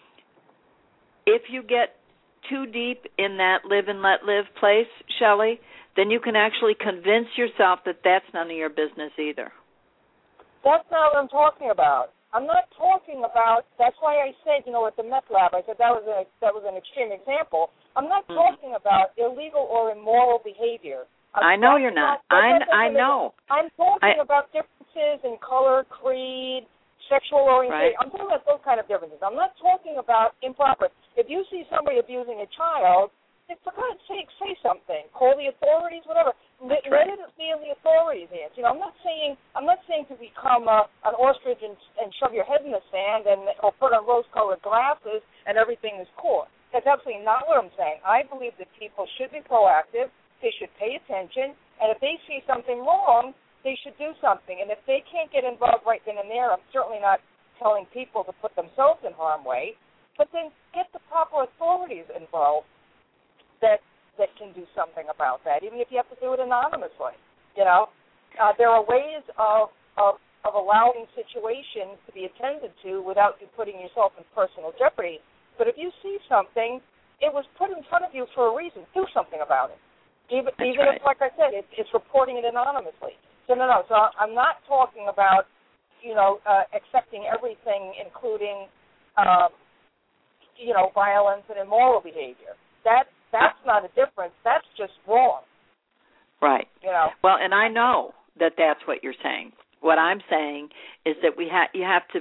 If you get too deep in that live and let live place, Shelley, then you can actually convince yourself that that's none of your business either. That's not what I'm talking about. I'm not talking about. That's why I said, you know, at the meth lab, I said that was an extreme example. I'm not talking about illegal or immoral behavior. I know you're not. I know. I'm talking about differences in color, creed, sexual orientation. Right. I'm talking about those kind of differences. I'm not talking about improper. If you see somebody abusing a child, for God's sake, say something. Call the authorities, whatever. Let it be in the authorities' hands. You know, I'm not saying to become an ostrich and shove your head in the sand or put on rose-colored glasses and everything is cool. That's absolutely not what I'm saying. I believe that people should be proactive. They should pay attention, and if they see something wrong, they should do something. And if they can't get involved right then and there, I'm certainly not telling people to put themselves in harm's way, but then get the proper authorities involved that can do something about that, even if you have to do it anonymously. You know, there are ways of allowing situations to be attended to without you putting yourself in personal jeopardy. But if you see something, it was put in front of you for a reason. Do something about it. Even if, like I said, it's reporting it anonymously. So no. So I'm not talking about, you know, accepting everything, including, you know, violence and immoral behavior. That's not a difference. That's just wrong. Right. You know. Well, and I know that that's what you're saying. What I'm saying is that you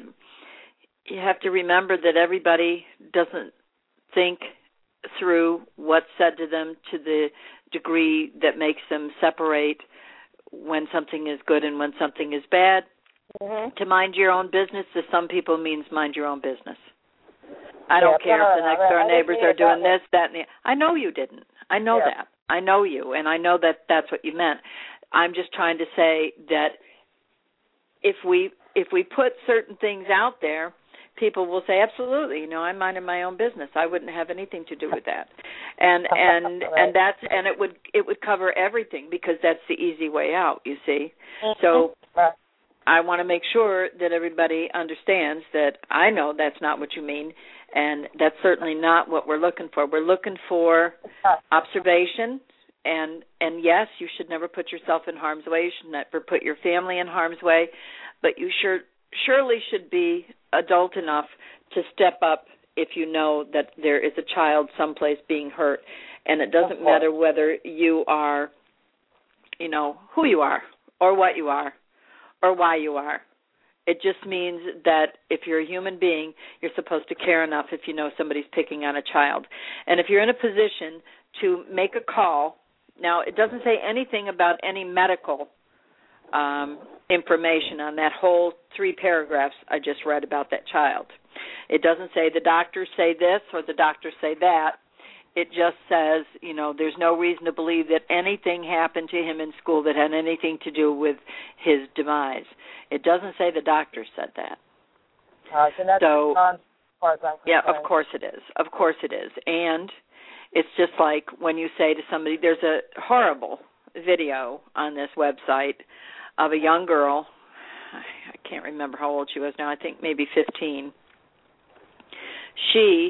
have to remember that everybody doesn't think through what's said to them to the degree that makes them separate when something is good and when something is bad. Mm-hmm. To mind your own business to some people means mind your own business. I don't care if the next door neighbors are doing this, that, and the... I know you didn't. I know that. I know you, and I know that that's what you meant. I'm just trying to say that if we put certain things out there, people will say, absolutely, I'm minding my own business. I wouldn't have anything to do with that. And it would cover everything, because that's the easy way out, you see. So I want to make sure that everybody understands that I know that's not what you mean, and that's certainly not what we're looking for. We're looking for observation, and yes, you should never put yourself in harm's way. You should never put your family in harm's way, but you surely should be adult enough to step up if you know that there is a child someplace being hurt. And it doesn't matter whether you are, who you are or what you are or why you are. It just means that if you're a human being, you're supposed to care enough if you know somebody's picking on a child. And if you're in a position to make a call, now it doesn't say anything about any medical information on that whole 3 paragraphs I just read about that child. It doesn't say the doctors say this or the doctors say that. It just says, there's no reason to believe that anything happened to him in school that had anything to do with his demise. It doesn't say the doctor said that. And that's as far as I'm concerned. Yeah, of course it is. Of course it is. And it's just like when you say to somebody, there's a horrible video on this website of a young girl. I can't remember how old she was now. I think maybe 15. She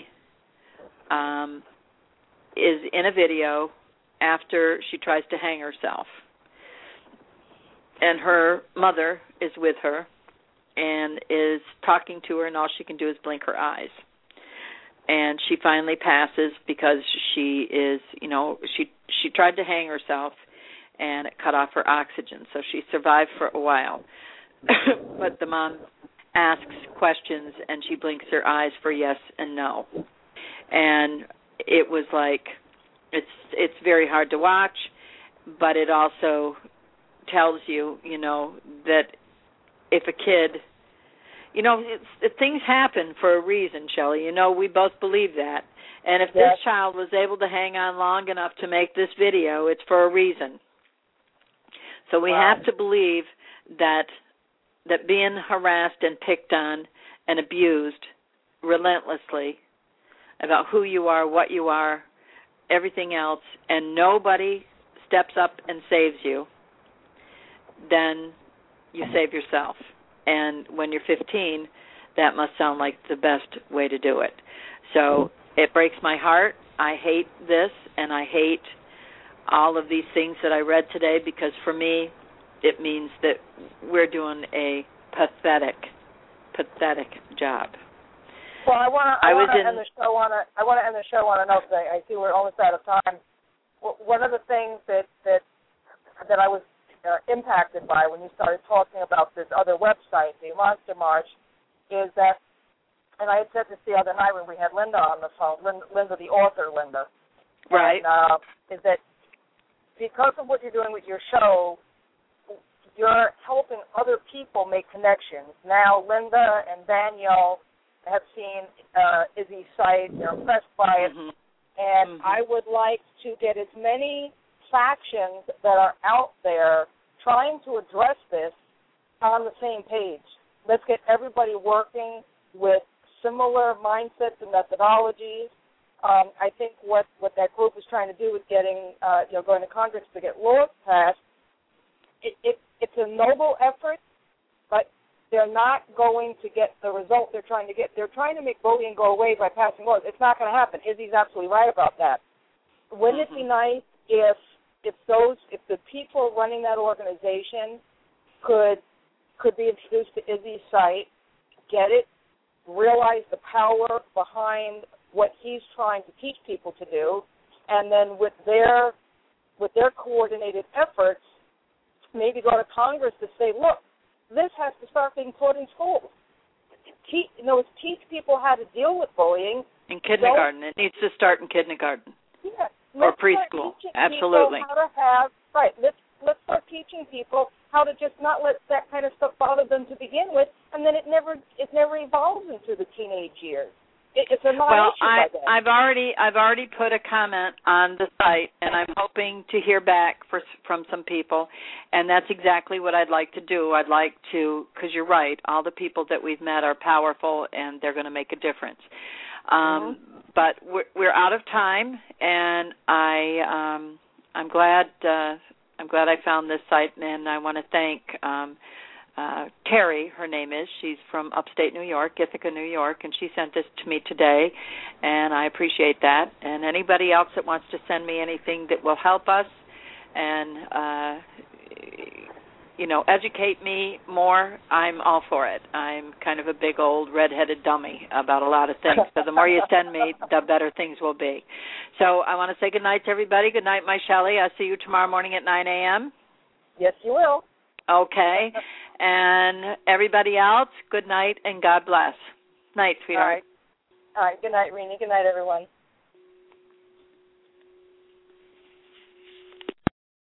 is in a video after she tries to hang herself. And her mother is with her and is talking to her, and all she can do is blink her eyes. And she finally passes because she is, she tried to hang herself, and it cut off her oxygen. So she survived for a while. But the mom asks questions, and she blinks her eyes for yes and no. And it was like, it's very hard to watch, but it also tells you, that if a kid, things happen for a reason, Shelley. We both believe that. And if this child was able to hang on long enough to make this video, it's for a reason. So we have to believe that being harassed and picked on and abused relentlessly about who you are, what you are, everything else, and nobody steps up and saves you, then you save yourself. And when you're 15, that must sound like the best way to do it. So it breaks my heart. I hate this, and I hate all of these things that I read today, because for me, it means that we're doing a pathetic job. Well, I want to end the show on a note. I see we're almost out of time. One of the things that I was impacted by when you started talking about this other website, the Monster March, is that, and I had said this the other night when we had Linda on the phone, Linda, the author, Linda. Right. And, is that because of what you're doing with your show, you're helping other people make connections. Now, Linda and Danielle have seen Izzy's site. They're impressed by it. And I would like to get as many factions that are out there trying to address this on the same page. Let's get everybody working with similar mindsets and methodologies. I think what that group is trying to do with getting, going to Congress to get laws passed, it's a noble effort, but they're not going to get the result they're trying to get. They're trying to make bullying go away by passing laws. It's not going to happen. Izzy's absolutely right about that. Wouldn't it be nice if the people running that organization could be introduced to Izzy's site, get it, realize the power behind what he's trying to teach people to do, and then with their coordinated efforts, maybe go to Congress to say, look, this has to start being taught in schools. Teach people how to deal with bullying. In kindergarten. It needs to start in kindergarten. Yeah. Or preschool. Absolutely. Let's start teaching people how to just not let that kind of stuff bother them to begin with, and then it never evolves into the teenage years. It's a non-issue. I've already put a comment on the site, and I'm hoping to hear back from some people, and that's exactly what I'd like to do. I'd like to, because you're right, all the people that we've met are powerful, and they're going to make a difference. But we're out of time, and I'm glad I found this site, and I want to thank Terry, her name is. She's from upstate New York, Ithaca, New York, and she sent this to me today, and I appreciate that. And anybody else that wants to send me anything that will help us and, educate me more, I'm all for it. I'm kind of a big old red-headed dummy about a lot of things, so the more you send me, the better things will be. So I want to say good night to everybody. Good night, my Shelley. I'll see you tomorrow morning at 9 a.m. Yes, you will. Okay. And everybody else, good night and God bless. Night, sweetheart. All right. Good night, Renee. Good night, everyone.